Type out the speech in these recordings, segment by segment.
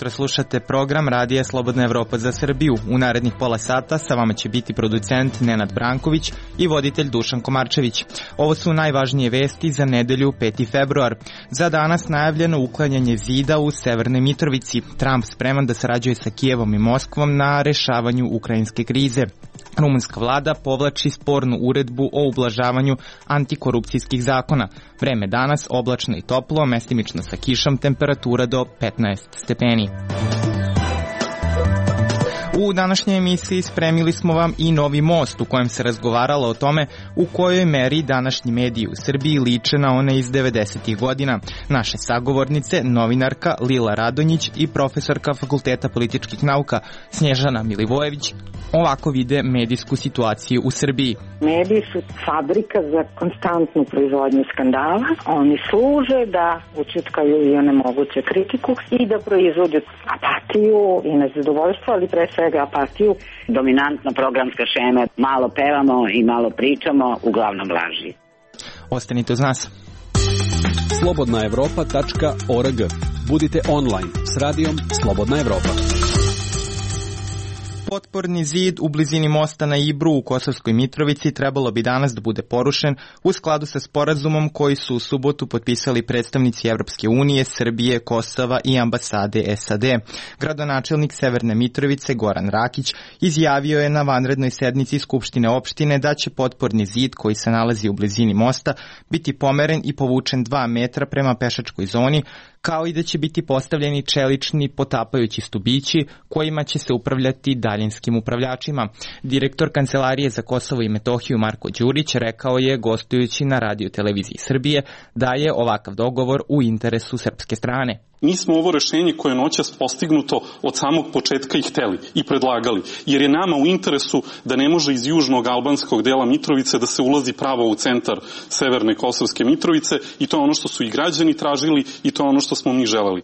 jutro, slušate program Radija Slobodna Evropa za Srbiju. U narednih pola sata sa vama će biti producent Nenad Branković i voditelj Dušan Komarčević. Ovo su najvažnije vesti za nedelju 5. februar. Za danas najavljeno uklanjanje zida u Severnoj Mitrovici. Trump spreman da sarađuje sa Kijevom i Moskvom na rešavanju ukrajinske krize. Rumunska vlada povlači spornu uredbu o ublažavanju antikorupcijskih zakona. Vreme danas oblačno i toplo, mestimično sa kišom, temperatura do 15 stepeni. U današnjoj emisiji spremili smo vam i novi most u kojem se razgovaralo o tome u kojoj meri današnji mediji u Srbiji liče na one iz 90. godina. Naše sagovornice, novinarka Lila Radonjić i profesorka Fakulteta političkih nauka Snježana Milivojević ovako vide medijsku situaciju u Srbiji. Mediji su fabrika za konstantnu proizvodnju skandala. Oni služe da ućutkaju i onemoguće kritiku i da proizvode apatiju i nezadovoljstvo, ali pre svega apatiju. Dominantna programska šema, malo pevamo i malo pričamo, uglavnom laži. Ostanite uz nas. Slobodnaevropa.org. Budite online s radijom Slobodna Evropa. Potporni zid u blizini mosta na Ibru u Kosovskoj Mitrovici trebalo bi danas da bude porušen u skladu sa sporazumom koji su u subotu potpisali predstavnici Evropske unije, Srbije, Kosova i ambasade SAD. Gradonačelnik Severne Mitrovice Goran Rakić izjavio je na vanrednoj sednici Skupštine opštine da će potporni zid koji se nalazi u blizini mosta biti pomeren i povučen 2 metra prema pešačkoj zoni, kao i da će biti postavljeni čelični potapajući stubići kojima će se upravljati daljinskim upravljačima. Direktor Kancelarije za Kosovo i Metohiju Marko Đurić rekao je, gostujući na Radio televiziji Srbije, da je ovakav dogovor u interesu srpske strane. Mi smo ovo rešenje koje je noćas postignuto od samog početka i hteli i predlagali, jer je nama u interesu da ne može iz južnog albanskog dela Mitrovice da se ulazi pravo u centar Severne Kosovske Mitrovice i to je ono što su i građani tražili i to je ono što smo mi želeli.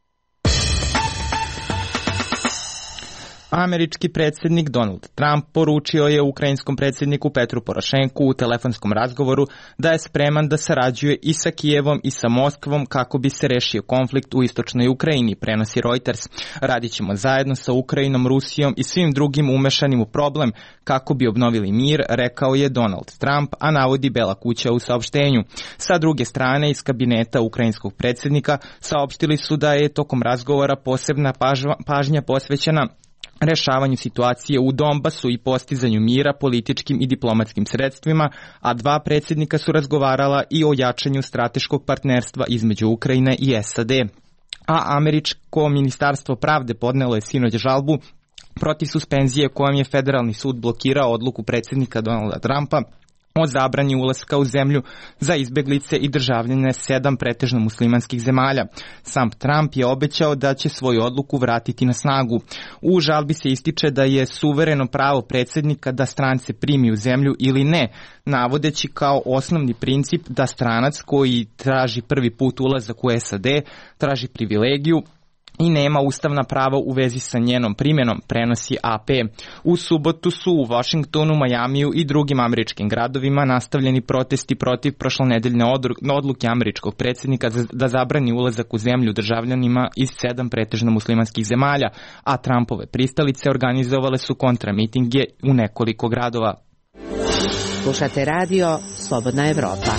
Američki predsjednik Donald Trump poručio je ukrajinskom predsjedniku Petru Porošenku u telefonskom razgovoru da je spreman da sarađuje i sa Kijevom i sa Moskvom kako bi se rešio konflikt u istočnoj Ukrajini, prenosi Reuters. Radit ćemo zajedno sa Ukrajinom, Rusijom i svim drugim umešanim u problem kako bi obnovili mir, rekao je Donald Trump, a navodi Bela kuća u saopštenju. Sa druge strane, iz kabineta ukrajinskog predsjednika saopštili su da je tokom razgovora posebna pažnja posvećena rešavanju situacije u Donbasu i postizanju mira političkim i diplomatskim sredstvima, a 2 predsjednika su razgovarala i o jačanju strateškog partnerstva između Ukrajine i SAD. A američko ministarstvo pravde podnelo je sinoć žalbu protiv suspenzije kojom je federalni sud blokirao odluku predsjednika Donalda Trumpa o zabrani ulaska u zemlju za izbeglice i državljane 7 pretežno muslimanskih zemalja. Sam Trump je obećao da će svoju odluku vratiti na snagu. U žalbi se ističe da je suvereno pravo predsjednika da strance primi u zemlju ili ne, navodeći kao osnovni princip da stranac koji traži prvi put ulazak u SAD traži privilegiju i nema ustavna prava u vezi sa njenom primjenom, prenosi AP. U subotu su u Washingtonu, Majamiju i drugim američkim gradovima nastavljeni protesti protiv prošlonedeljne odluke američkog predsjednika da zabrani ulazak u zemlju državljanima iz 7 pretežno muslimanskih zemalja, a Trumpove pristalice organizovale su kontramitinge u nekoliko gradova. Slušate radio Slobodna Evropa.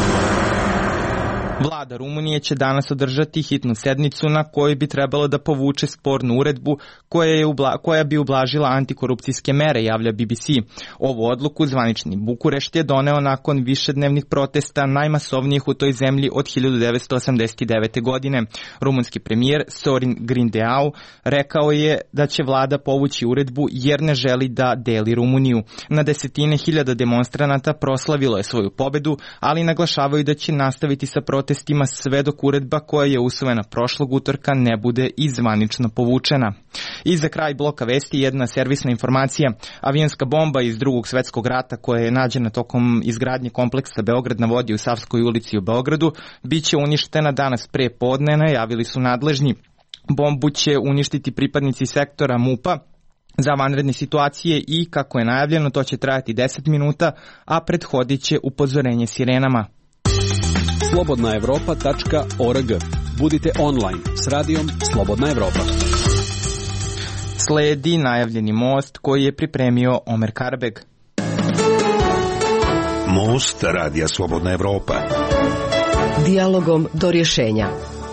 Vlada Rumunije će danas održati hitnu sednicu na kojoj bi trebalo da povuče spornu uredbu koja bi ublažila antikorupcijske mere, javlja BBC. Ovu odluku zvanični Bukurešt je doneo nakon višednevnih protesta najmasovnijih u toj zemlji od 1989. godine. Rumunski premijer Sorin Grindeau rekao je da će vlada povući uredbu jer ne želi da deli Rumuniju. Na desetine hiljada demonstranata proslavilo je svoju pobedu, ali naglašavaju da će nastaviti sa protestima sve dok uredba koja je usvojena prošlog utorka ne bude i zvanično povučena. I za kraj bloka vesti jedna servisna informacija. Avionska bomba iz Drugog svetskog rata koja je nađena tokom izgradnje kompleksa Beograd na vodi u Savskoj ulici u Beogradu bit će uništena danas pre podne, najavili su nadležni. Bombu će uništiti pripadnici sektora MUP-a za vanredne situacije i, kako je najavljeno, to će trajati 10 minuta, a prethodit će upozorenje sirenama. Slobodnaevropa.org. Budite online s radijom Slobodna Evropa. Sledi najavljeni most koji je pripremio Omer Karbeg. Most Radija Slobodna Evropa. Dijalogom do rješenja.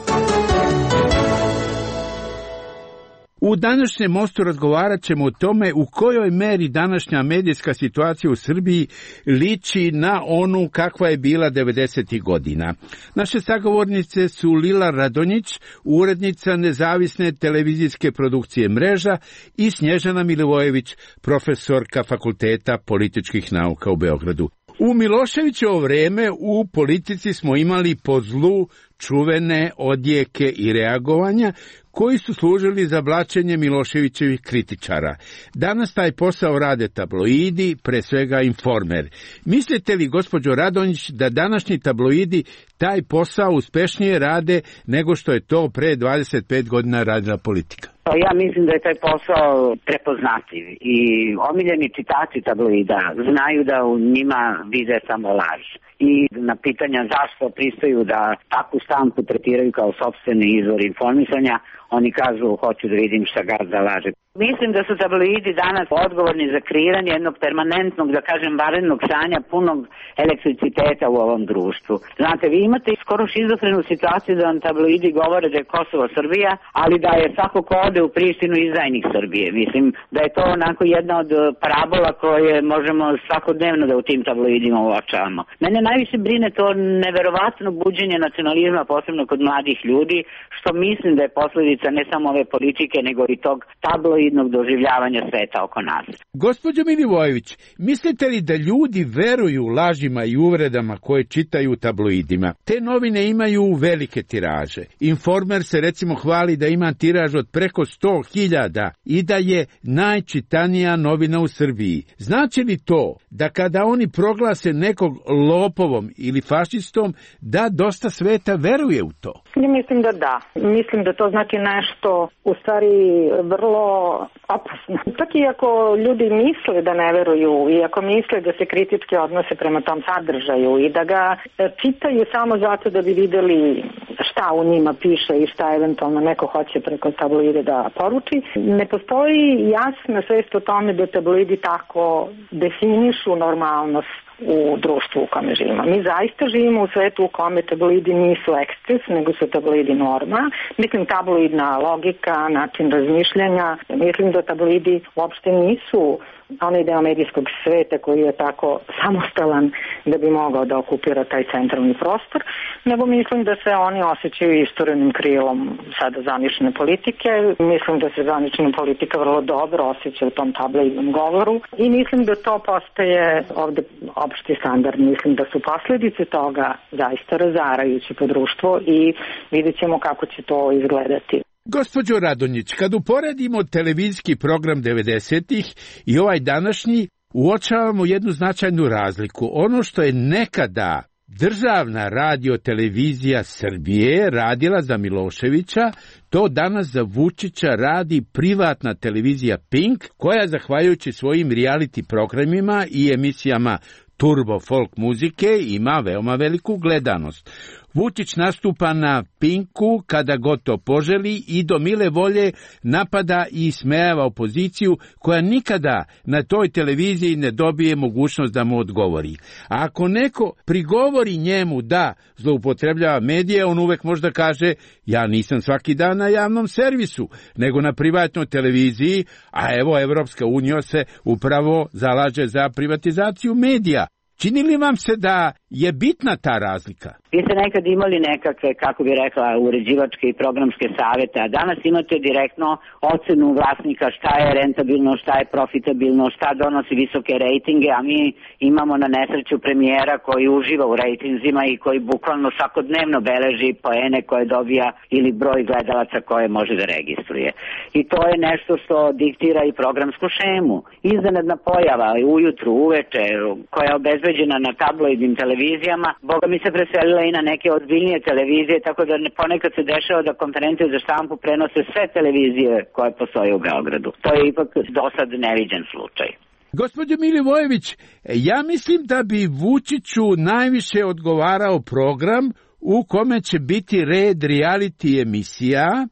U današnjem mostu razgovarat ćemo o tome u kojoj meri današnja medijska situacija u Srbiji liči na onu kakva je bila 90. godina. Naše sagovornice su Lila Radonjić, urednica nezavisne televizijske produkcije Mreža, i Snježana Milivojević, profesorka Fakulteta političkih nauka u Beogradu. U Miloševićevo vreme u politici smo imali po zlu čuvene odjeke i reagovanja koji su služili za blaćenje Miloševićevih kritičara. Danas taj posao rade tabloidi, pre svega Informer. Mislite li, gospođo Radonjić, da današnji tabloidi taj posao uspešnije rade nego što je to pre 25 godina radila politika? Ja mislim da je taj posao prepoznatljiv i omiljeni čitači tabloida znaju da u njima vide samo laž. I na pitanja zašto pristaju da takvu štampu tretiraju kao sopstveni izvor informisanja, oni kažu hoću da vidim šta gazda laže. Mislim da su tabloidi danas odgovorni za kreiranje jednog permanentnog, da kažem, varenog stanja punog elektriciteta u ovom društvu. Znate, vi imate skoro šizofrenu situaciju da vam tabloidi govore da je Kosovo Srbija, ali da je svako ko ode u Prištinu izdajnik Srbije. Mislim da je to onako jedna od parabola koje možemo svakodnevno da u tim tabloidima uočavamo. Mene najviše brine to neverovatno buđenje nacionalizma, posebno kod mladih ljudi, što mislim da je posledica ne samo ove politike, nego i tog tabloidnog doživljavanja sveta oko nas. Gospođo Milivojević, mislite li da ljudi veruju lažima i uvredama koje čitaju u tabloidima? Te novine imaju velike tiraže. Informer se recimo hvali da ima tiraž od preko 100.000 i da je najčitanija novina u Srbiji. Znači li to da kada oni proglase nekog lopovom ili fašistom, da dosta sveta veruje u to? Ja mislim da da. Mislim da to znači nešto u stvari vrlo opasno. Čak i ako ljudi misle da ne veruju i ako misle da se kritički odnose prema tom sadržaju i da ga čitaju samo zato da bi videli šta u njima piše i šta eventualno neko hoće preko tabloide da poruči, ne postoji jasna svest o tome da tabloidi tako definišu normalnost u društvu u kome živimo. Mi zaista živimo u svetu u kome tabloidi nisu eksces, nego su tabloidi norma. Mislim, tabloidna logika, način razmišljanja, mislim da tabloidi uopšte nisu onaj deo medijskog sveta koji je tako samostalan da bi mogao da okupira taj centralni prostor, nego mislim da se oni osjećaju isturenim krilom sada zvanične politike. Mislim da se zvanična politika vrlo dobro osjeća u tom tabloidnom govoru i mislim da to postaje ovde opšti standard. Mislim da su posljedice toga zaista razarajući po društvo i vidjet ćemo kako će to izgledati. Gospođo Radonjić, kad uporedimo televizijski program 90-ih i ovaj današnji, uočavamo jednu značajnu razliku. Ono što je nekada državna radiotelevizija Srbije radila za Miloševića, to danas za Vučića radi privatna televizija Pink, koja zahvaljujući svojim reality programima i emisijama turbo folk muzike ima veoma veliku gledanost. Vučić nastupa na Pinku kada god to poželi i do mile volje napada i ismejava opoziciju koja nikada na toj televiziji ne dobije mogućnost da mu odgovori. A ako neko prigovori njemu da zloupotrebljava medije, on uvek možda kaže: ja nisam svaki dan na javnom servisu, nego na privatnoj televiziji, a evo Evropska unija se upravo zalaže za privatizaciju medija. Čini li vam se da je bitna ta razlika? Vi ste nekad imali nekakve, kako bi rekla, uređivačke i programske savete, a danas imate direktno ocenu vlasnika šta je rentabilno, šta je profitabilno, šta donosi visoke rejtinge, a mi imamo na nesreću premijera koji uživa u rejtinzima i koji bukvalno svakodnevno beleži poene koje dobija ili broj gledalaca koje može da registruje. I to je nešto što diktira i programsku šemu. Iznenadna pojava ujutru, uveče, koja je obezbeđena na tabloidnim televizijama, boga mi se preselila i na neke ozbiljnije televizije, tako da ponekad se dešava da konferencije za štampu prenose sve televizije koje postoje u Beogradu. To je ipak do sad neviđen slučaj. Gospođo Milivojević, ja mislim da bi Vučiću najviše odgovarao program u kome će biti red reality emisija,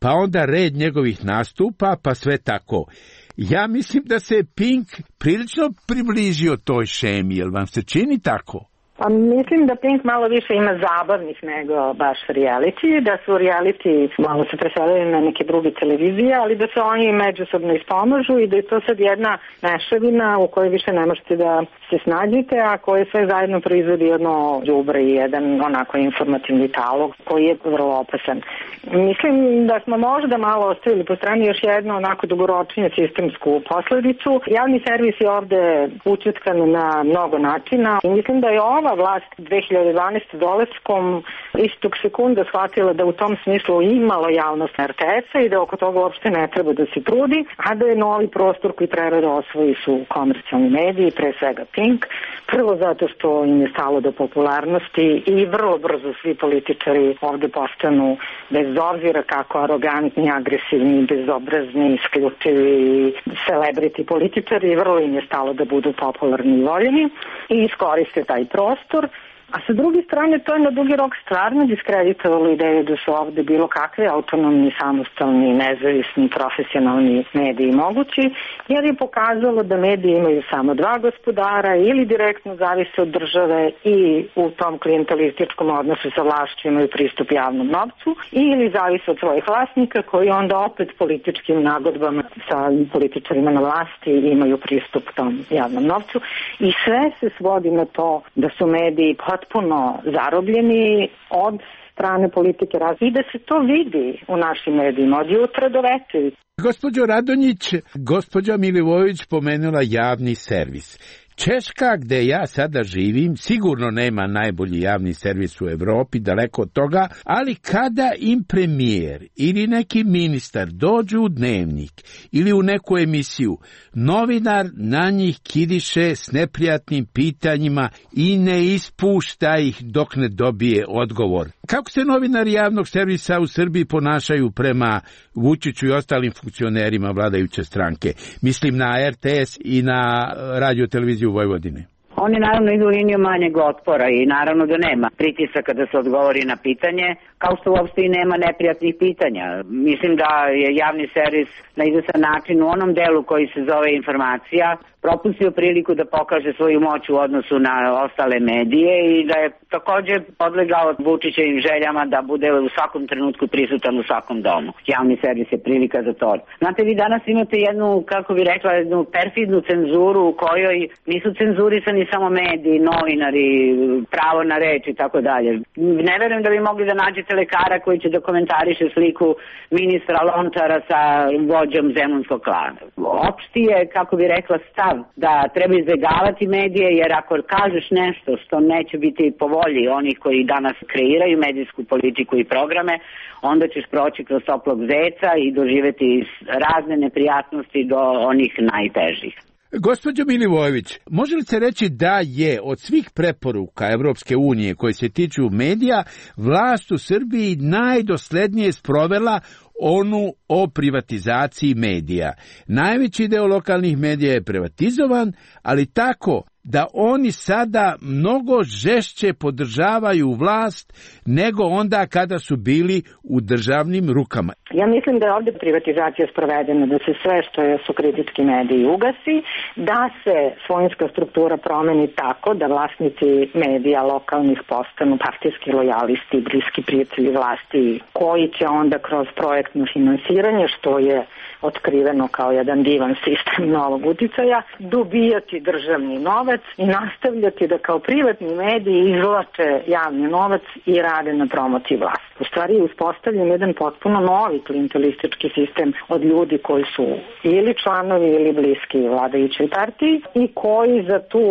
pa onda red njegovih nastupa, pa sve tako. Ja mislim da se Pink prilično približio toj šemi, jel vam se čini tako? Pa mislim da Pink malo više ima zabavnih nego baš reality, da su reality malo se preselili na neke druge televizije, ali da se oni međusobno ispomažu i da je to sad jedna mešavina u kojoj više ne možete da se snađite, a koje sve zajedno proizvodi jedno đubre i jedan onako informativni talog koji je vrlo opasan. Mislim da smo možda malo ostavili po strani još jednu onako dugoročniju sistemsku posledicu. Javni servis je ovde učetkan na mnogo načina i mislim da je ova vlast 2012. dolaskom istog sekunda shvatila da u tom smislu imalo javnost RTS-a i da oko toga uopšte ne treba da se trudi, a da je novi prostor koji treba da osvoji su komercijalni mediji, pre svega Pink. Prvo zato što im je stalo do popularnosti i vrlo brzo svi političari ovde postanu, bez obzira kako arogantni, agresivni, bezobrazni, isključivi celebrity političari, vrlo im je stalo da budu popularni i voljeni i iskoriste taj prostor. A sa druge strane, to je na dugi rok stvarno diskreditovalo ideju da su ovde bilo kakve autonomni, samostalni, nezavisni, profesionalni mediji mogući, jer je pokazalo da mediji imaju samo dva gospodara ili direktno zavise od države i u tom klijentelističkom odnosu sa vlašću imaju pristup javnom novcu ili zavise od svojih vlasnika koji onda opet političkim nagodbama sa političarima na vlasti imaju pristup tom javnom novcu i sve se svodi na to da su mediji potpuno zarobljeni od strane politike i da se to vidi u našim medijima od jutra do večeri. Gospođo Radonjić, gospođa Milivojević pomenula javni servis. Češka, gde ja sada živim, sigurno nema najbolji javni servis u Evropi, daleko od toga, ali kada im premijer ili neki ministar dođu u Dnevnik ili u neku emisiju, novinar na njih kidiše s neprijatnim pitanjima i ne ispušta ih dok ne dobije odgovor. Kako se novinari javnog servisa u Srbiji ponašaju prema Vučiću i ostalim funkcionerima vladajuće stranke? Mislim na RTS i na radio televiziju Vojvodine. Oni naravno idu liniju manjeg otpora i naravno da nema pritisaka da se odgovori na pitanje, kao što uopšte i nema neprijatnih pitanja. Mislim da je javni servis na izvestan način u onom delu koji se zove informacija propustio priliku da pokaže svoju moć u odnosu na ostale medije i da je takođe podlegao Vučićevim željama da bude u svakom trenutku prisutan u svakom domu. Javni servis je prilika za to. Znate, vi danas imate jednu, kako bi rekla, jednu perfidnu cenzuru u kojoj nisu cenzurisani samo mediji, novinari, pravo na reč i tako dalje. Ne verujem da bi mogli da nađete lekara koji će da komentariše sliku ministra Lončara sa vođom zemunskog klana. Opšti je, kako bi rekla, stav da treba izbegavati medije, jer ako kažeš nešto što neće biti po volji onih koji danas kreiraju medijsku politiku i programe, onda ćeš proći kroz toplog zeca i doživeti razne neprijatnosti do onih najtežih. Gospođo Milivojević, može li se reći da je od svih preporuka Evropske unije koje se tiču medija, vlast u Srbiji najdoslednije sprovela onu o privatizaciji medija? Najveći deo lokalnih medija je privatizovan, ali tako da oni sada mnogo žešće podržavaju vlast nego onda kada su bili u državnim rukama. Ja mislim da je ovde privatizacija sprovedena, da se sve što su kritički mediji ugasi, da se svojinska struktura promeni tako da vlasnici medija lokalnih postanu partijski lojalisti, bliski prijatelji vlasti, koji će onda kroz projektno finansiranje, što je otkriveno kao jedan divan sistem novog uticaja, dobijati državni novac i nastavljati da kao privatni mediji izvlače javni novac i rade na promociji vlasti. U stvari je uspostavljen jedan potpuno novi klijentelistički sistem od ljudi koji su ili članovi ili bliski vladajućoj partiji i koji za tu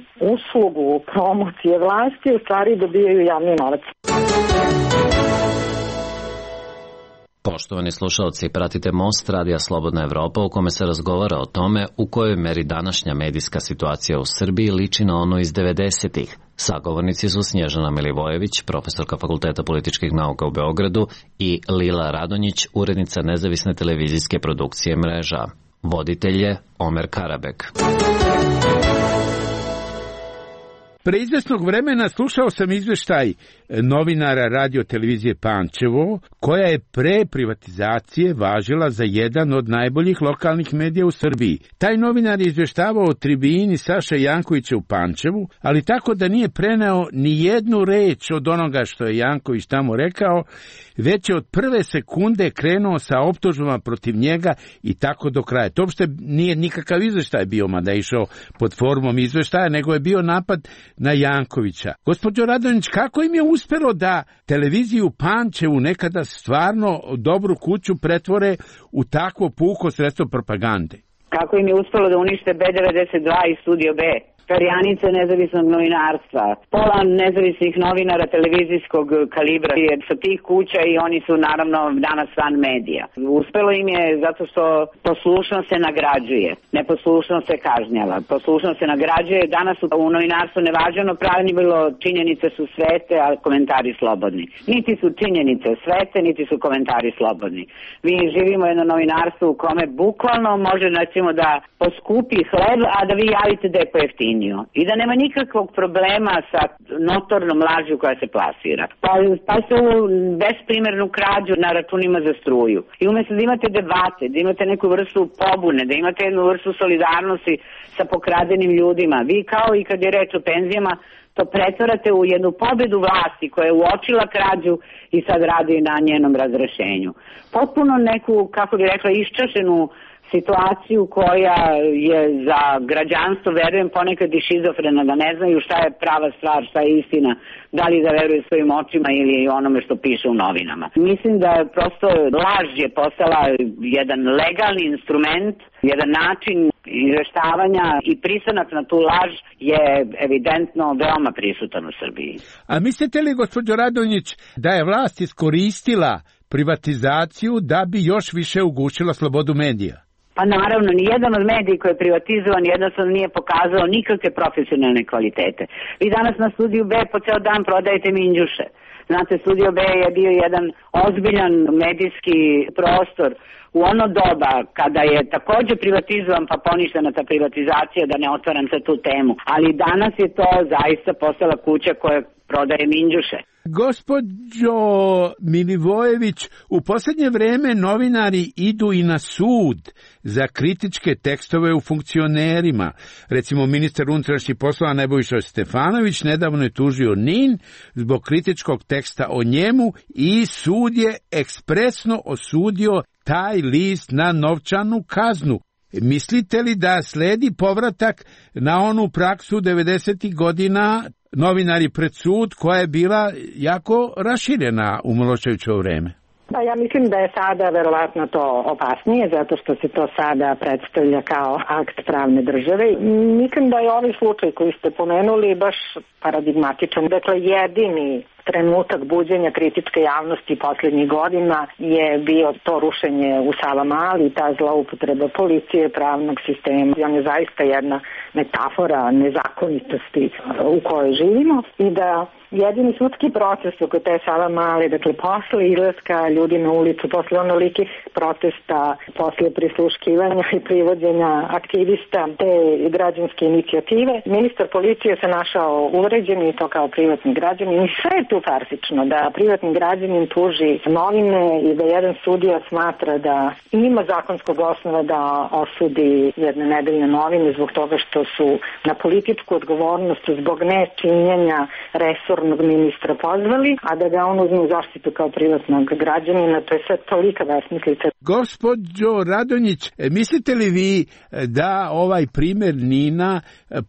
uslugu promocije vlasti u stvari dobijaju javni novac. Poštovani slušalci, pratite Most Radija Slobodna Evropa u kome se razgovara o tome u kojoj meri današnja medijska situacija u Srbiji liči na ono iz 90-ih. Sagovornici su Snježana Milivojević, profesorka Fakulteta političkih nauka u Beogradu, i Lila Radonjić, urednica nezavisne televizijske produkcije Mreža. Voditelj je Omer Karabek. Pre izvesnog vremena slušao sam izveštaj novinara radio televizije Pančevo, koja je pre privatizacije važila za jedan od najboljih lokalnih medija u Srbiji. Taj novinar je izveštavao o tribini Saše Jankovića u Pančevu, ali tako da nije preneo ni jednu reč od onoga što je Janković tamo rekao, već je od prve sekunde krenuo sa optužbama protiv njega i tako do kraja. To uopšte nije nikakav izveštaj bio, mada je išao pod formom izveštaja, nego je bio napad na Jankovića. Gospođo Radonjić, kako im je uspelo da televiziju Pančevu, nekada stvarno dobru kuću, pretvore u takvo puko sredstvo propagande? Kako im je uspelo da unište B92 i Studio B? Perjanice nezavisnog novinarstva, pola nezavisnih novinara televizijskog kalibra je sa tih kuća i oni su naravno danas van medija. Uspelo im je zato što poslušnost se nagrađuje, neposlušnost se kažnjava. Poslušnost se nagrađuje, danas u novinarstvu nevažno pravilo, činjenice su svete, a komentari slobodni. Niti su činjenice svete, niti su komentari slobodni. Mi živimo jedno novinarstvo u kome bukvalno može recimo da poskupi hleb, a da vi javite da je pojeftinije. I da nema nikakvog problema sa notornom lažju koja se plasira. Pa se ovu besprimernu krađu na računima za struju. I umjesto da imate debate, da imate neku vrstu pobune, da imate jednu vrstu solidarnosti sa pokradenim ljudima, vi kao i kad je reč o penzijama, to pretvarate u jednu pobedu vlasti koja je uočila krađu i sad radi na njenom razrešenju. Potpuno neku, kako bi rekla, iščašenu situaciju koja je za građanstvo, verujem, ponekad i šizofrena, da ne znaju šta je prava stvar, šta je istina, da li da veruje svojim očima ili onome što piše u novinama. Mislim da prosto laž je postala jedan legalni instrument, jedan način izveštavanja i pristanak na tu laž je evidentno veoma prisutan u Srbiji. A mislite li, gospođo Radonjić, da je vlast iskoristila privatizaciju da bi još više ugušila slobodu medija? Pa naravno, nijedan od medija koji je privatizovan jednostavno nije pokazao nikakve profesionalne kvalitete. Vi danas na Studiju B po ceo dan prodajete minđuše. Znate, Studio B je bio jedan ozbiljan medijski prostor u ono doba kada je takođe privatizovan pa poništena ta privatizacija, da ne otvaram sa tu temu. Ali danas je to zaista postala kuća koja prodaje minđuše. Gospođo Milivojević, u posljednje vreme novinari idu i na sud za kritičke tekstove u funkcionerima. Recimo, ministar unutrašnjih poslova Nebojša Stefanović nedavno je tužio NIN zbog kritičkog teksta o njemu i sud je ekspresno osudio taj list na novčanu kaznu. Mislite li da sledi povratak na onu praksu 90. godina novinari pred sud koja je bila jako raširena u Miloševićevo vreme? Pa ja mislim da je sada verovatno to opasnije, zato što se to sada predstavlja kao akt pravne države. Mislim da je ovaj slučaj koji ste pomenuli baš paradigmatičan. Dakle, jedini trenutak buđenja kritičke javnosti posljednjih godina je bio to rušenje u Savamali, ta zloupotreba policije, pravnog sistema. On je zaista jedna metafora nezakonitosti u kojoj živimo i da jedini sudski proces oko te Savamale, dakle posle izlaska ljudi na ulicu, posle onolikih protesta, posle prisluškivanja i privođenja aktivista te građanske inicijative, ministar policije se našao uvređen i to kao privatni građanin i sve je tu farsično, da privatni građanin tuži novine i da jedan sudija smatra da ima zakonskog osnova da osudi jedne nedeljne novine zbog toga što su na političku odgovornost zbog nečinjenja resornog ministra pozvali, a da ga on uzme u zaštitu kao privatnog građanina, to je sve tolika besmislica. Gospođo Radonjić, mislite li vi da ovaj primjer Nina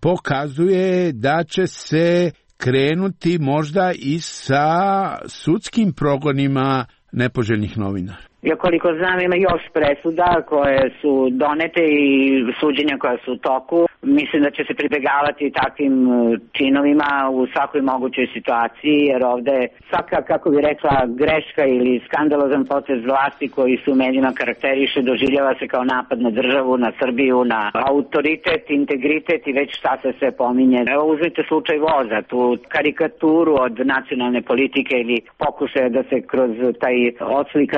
pokazuje da će se krenuti možda i sa sudskim progonima nepoželjnih novinara? Ja koliko znam ima još presuda koje su donete i suđenja koja su u toku. Mislim da će se pribegavati takvim činovima u svakoj mogućoj situaciji, jer ovde svaka, kako bi rekla, greška ili skandalozan potez vlasti koji su u medijima karakteriše doživljava se kao napad na državu, na Srbiju, na autoritet, integritet i već šta se sve pominje. Evo uzmite slučaj voza, tu karikaturu od nacionalne politike ili pokušaje da se kroz taj odslikani voz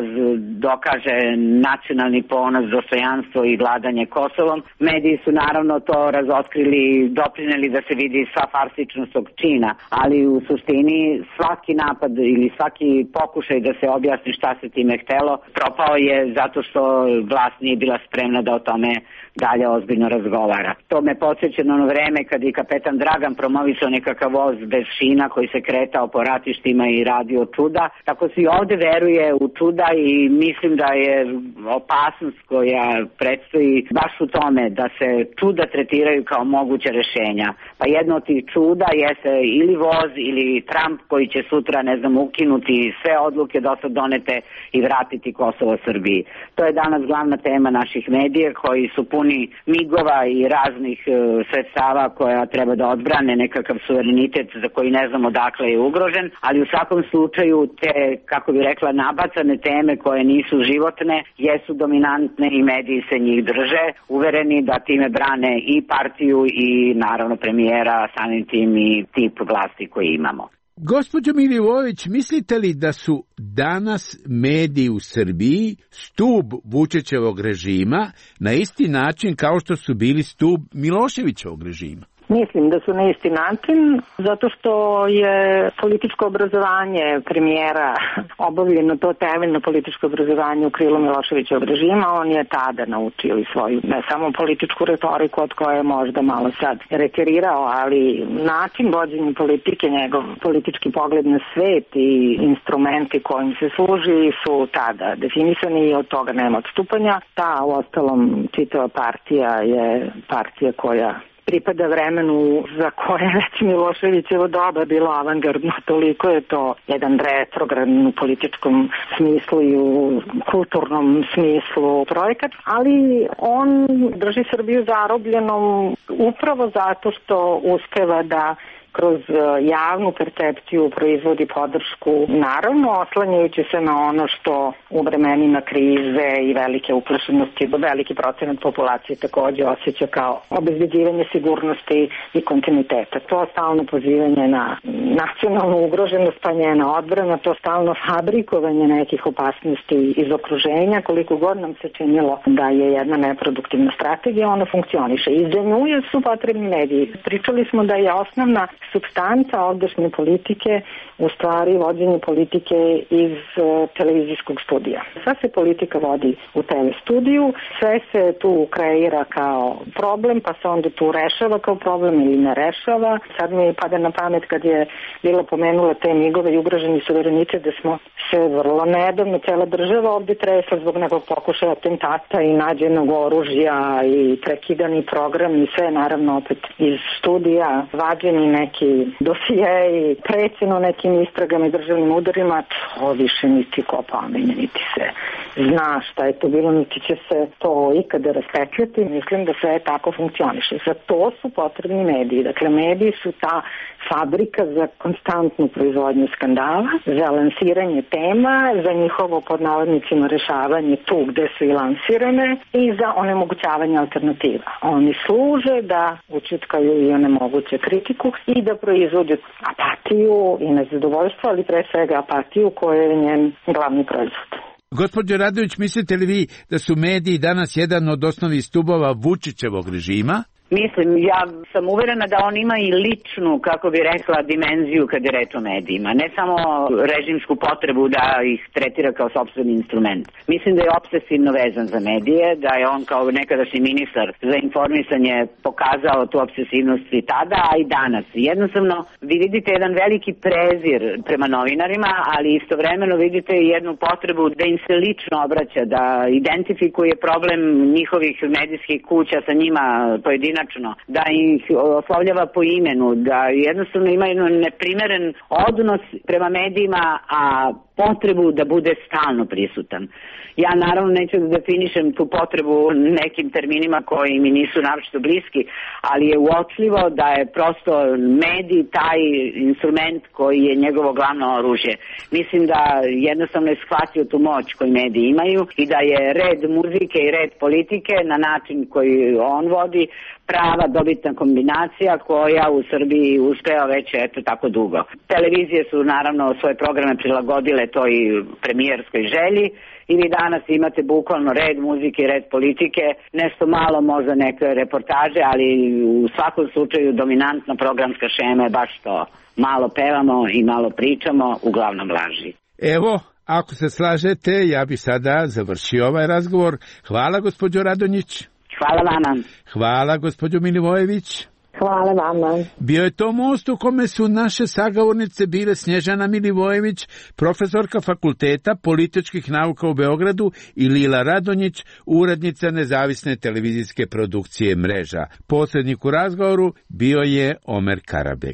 dokaže nacionalni ponos, dostojanstvo i vladanje Kosovom. Mediji su naravno to razotkrili, doprineli da se vidi sva farsičnost tog čina, ali u suštini svaki napad ili svaki pokušaj da se objasni šta se time htelo propao je zato što vlast nije bila spremna da o tome dalje ozbiljno razgovara. To me podsjeća na ono vreme kad je kapetan Dragan promovisao nekakav voz bez šina koji se kretao po ratištima i radio čuda. Tako se i ovde veruje u čuda i mislim da je opasnost koja predstoji baš u tome da se čuda tretiraju kao moguće rešenja. Pa jedno od tih čuda jeste ili voz ili Trump koji će sutra, ukinuti sve odluke do sad donete i vratiti Kosovo Srbiji. To je danas glavna tema naših medija koji su puni migova i raznih sredstava koja treba da odbrane nekakav suverenitet za koji ne znamo dakle je ugrožen, ali u svakom slučaju te, kako bi rekla, nabacane teme koje nisu životne, jesu dominantne i mediji se njih drže, uvereni da time brane i partiju i naravno premijera, samim tim i tip vlasti koji imamo. Gospođo Milivojević, mislite li da su danas mediji u Srbiji stub Vučićevog režima na isti način kao što su bili stub Miloševićevog režima? Mislim da su na isti način, zato što je političko obrazovanje premijera obavljeno, to temeljno političko obrazovanje u krilu Miloševićevog režima. On je tada naučio i svoju, ne samo političku retoriku od koje je možda malo sad reterirao, ali način vođenja politike, njegov politički pogled na svet i instrumenti kojim se služi su tada definisani i od toga nema odstupanja. Ta, uostalom, čitava partija je partija koja pripada vremenu za koje već Miloševićevo doba bilo avangardno, toliko je to jedan retrogradni u političkom smislu i u kulturnom smislu projekat, ali on drži Srbiju zarobljenom upravo zato što uspeva da kroz javnu percepciju proizvodi podršku, naravno oslanjajući se na ono što u vremenima krize i velike uplašenosti veliki procenat populacije takođe osjeća kao obezbeđivanje sigurnosti i kontinuiteta. To stalno pozivanje na nacionalnu ugroženost pa njena odbrana, to stalno fabrikovanje nekih opasnosti iz okruženja, koliko god nam se činilo da je jedna neproduktivna strategija, ona funkcioniše. I za nju su potrebni mediji. Pričali smo da je osnovna supstanca ovdašnje politike u stvari vođenje politike iz televizijskog studija. Sad se politika vodi u TV studiju, sve se tu kreira kao problem, pa se onda tu rešava kao problem ili ne rešava. Sad mi pada na pamet kad je bilo pomenula te migove i ugroženi suverenitet da smo se vrlo nedavno, cela država ovde tresla zbog nekog pokušaja atentata i nađenog oružja i prekidani program i sve naravno opet iz studija, vađeni neki dosije i prećeno nekim istragama i državnim udarima, to više niti ko pomenje, niti se zna šta je to bilo, niti će se to ikada raspetljati. Mislim da sve tako funkcioniše. Za to su potrebni mediji. Dakle, mediji su ta fabrika za konstantnu proizvodnju skandala, za lansiranje tema, za njihovo pod navodnicima rešavanje tu gde su i lansirane i za onemogućavanje alternativa. Oni služe da ućutkaju i onemoguće kritiku i da proizvode apatiju i nezadovoljstvo, ali pre svega apatiju koja je njen glavni proizvod. Gospođo Radović, mislite li vi da su mediji danas jedan od osnovnih stubova Vučićevog režima? Mislim, ja sam uverena da on ima i ličnu, kako bi rekla, dimenziju kad je reč o medijima. Ne samo režimsku potrebu da ih tretira kao sopstveni instrument. Mislim da je obsesivno vezan za medije, da je on kao nekadašnji ministar za informisanje pokazao tu obsesivnost i tada, a i danas. Jednostavno, vi vidite jedan veliki prezir prema novinarima, ali istovremeno vidite i jednu potrebu da im se lično obraća, da identifikuje problem njihovih medijskih kuća sa njima pojedinačno, da ih oslovljava po imenu, da jednostavno ima jedan neprimeren odnos prema medijima, a potrebu da bude stalno prisutan. Ja naravno neću da definišem tu potrebu nekim terminima koji mi nisu naročito bliski, ali je uočljivo da je prosto medij taj instrument koji je njegovo glavno oružje. Mislim da jednostavno je shvatio tu moć koju mediji imaju i da je red muzike i red politike na način koji on vodi prava dobitna kombinacija koja u Srbiji uspeva već tako dugo. Televizije su naravno svoje programe prilagodile toj premijerskoj želji i vi danas imate bukvalno red muzike i red politike, nešto malo možda neke reportaže, ali u svakom slučaju dominantna programska šema je baš to. Malo pevamo i malo pričamo, uglavnom laži. Evo, ako se slažete, ja bi sada završio ovaj razgovor. Hvala, gospođo Radonjić. Hvala vama. Hvala, gospođo Milivojević. Hvala vama. Bio je to most u kome su naše sagovornice bile Snježana Milivojević, profesorka Fakulteta političkih nauka u Beogradu, i Lila Radonjić, urednica nezavisne televizijske produkcije Mreža. Posrednik u razgovoru bio je Omer Karabek.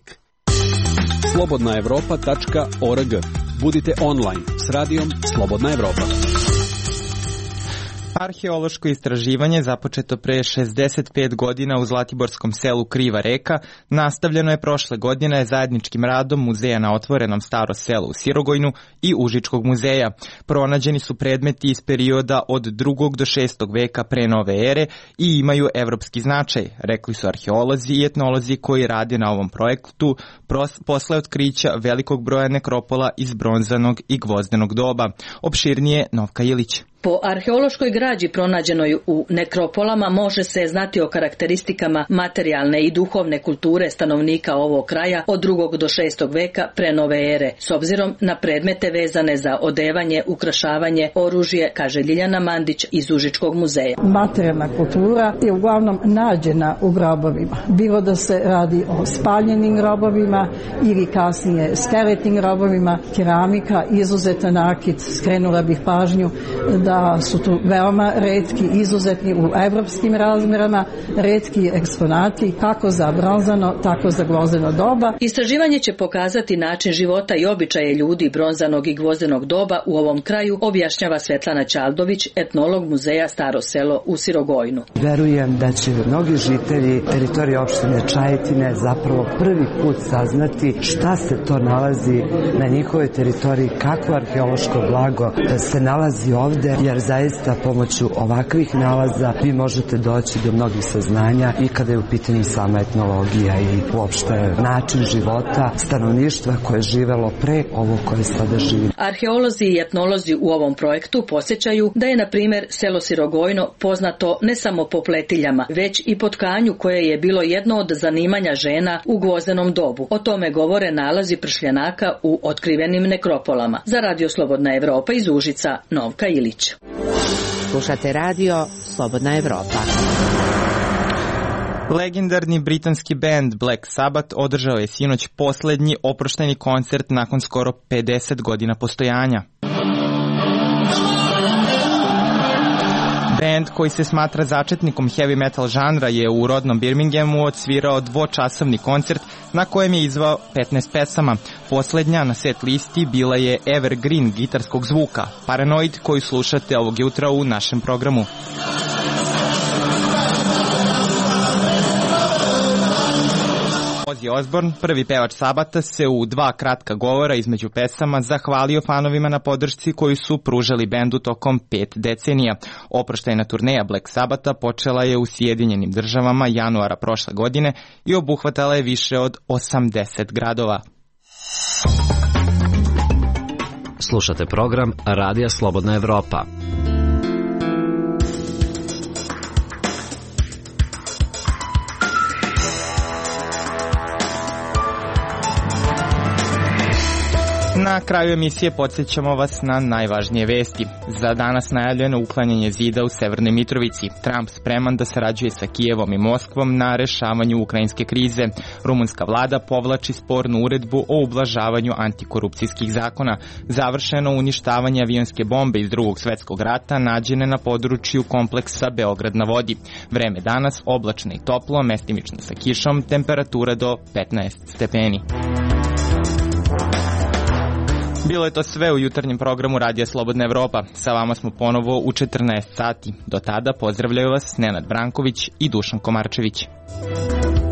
Slobodnaevropa.org. Budite online s radijom Slobodna Evropa. Arheološko istraživanje, započeto pre 65 godina u zlatiborskom selu Kriva reka, nastavljeno je prošle godine zajedničkim radom Muzeja na otvorenom Staro selo u Sirogojnu i Užičkog muzeja. Pronađeni su predmeti iz perioda od 2. do 6. veka pre nove ere i imaju evropski značaj, rekli su arheolozi i etnolozi koji rade na ovom projektu posle otkrića velikog broja nekropola iz bronzanog i gvozdenog doba. Opširnije Novka Ilić. Po arheološkoj građi pronađenoj u nekropolama može se znati o karakteristikama materijalne i duhovne kulture stanovnika ovog kraja od 2. do 6. veka pre nove ere, s obzirom na predmete vezane za odevanje, ukrašavanje, oružje, kaže Ljiljana Mandić iz Užičkog muzeja. Materijalna kultura je uglavnom nađena u grobovima. Bilo da se radi o spaljenim grobovima ili kasnije skeletnim grobovima, keramika, izuzetan nakit, skrenula bih pažnju da su tu veoma retki, izuzetni u evropskim razmerama, retki eksponati kako za bronzano, tako za gvozdeno doba. Istraživanje će pokazati način života i običaje ljudi bronzanog i gvozdenog doba u ovom kraju, objašnjava Svetlana Ćaldović, etnolog muzeja Staro selo u Sirogojnu. Verujem da će mnogi žitelji teritorije opštine Čajetine zapravo prvi put saznati šta se to nalazi na njihovoj teritoriji, kakvo arheološko blago se nalazi ovde, jer zaista pomoću ovakvih nalaza vi možete doći do mnogih saznanja i kada je u pitanju sama etnologija i uopšte način života stanovništva koje je živelo pre ovo koje sada živi. Arheolozi i etnolozi u ovom projektu podsjećaju da je, na primjer, selo Sirogojno poznato ne samo po pletiljama, već i po tkanju koje je bilo jedno od zanimanja žena u gvozdenom dobu. O tome govore nalazi pršljanaka u otkrivenim nekropolama. Za Radio Slobodna Evropa iz Užica, Novka Ilić. Slušate radio Slobodna Evropa. Legendarni britanski bend Black Sabbath održao je sinoć poslednji oprošteni koncert nakon skoro 50 godina postojanja. Bend, koji se smatra začetnikom heavy metal žanra, je u rodnom Birminghamu odsvirao dvočasovni koncert na kojem je izvao 15 pesama. Poslednja na set listi bila je Evergreen gitarskog zvuka, Paranoid, koju slušate ovog jutra u našem programu. Ozzy Osbourne, prvi pevač Sabata, se u 2 kratka govora između pesama zahvalio fanovima na podršci koju su pružali bendu tokom 5 decenija. Oproštajna turneja Black Sabata počela je u Sjedinjenim Državama januara prošle godine i obuhvatala je više od 80 gradova. Slušate program Radija Slobodna Evropa. Na kraju emisije podsjećamo vas na najvažnije vesti. Za danas najavljeno uklanjanje zida u Severnoj Mitrovici. Trump spreman da sarađuje sa Kijevom i Moskvom na rešavanju ukrajinske krize. Rumunska vlada povlači spornu uredbu o ublažavanju antikorupcijskih zakona. Završeno uništavanje avionske bombe iz Drugog svetskog rata nađene na području kompleksa Beograd na vodi. Vreme danas oblačno i toplo, mestimično sa kišom, temperatura do 15 stepeni. Bilo je to sve u jutarnjem programu Radija Slobodna Evropa. Sa vama smo ponovo u 14 sati. Do tada pozdravljaju vas Nenad Branković i Dušan Komarčević.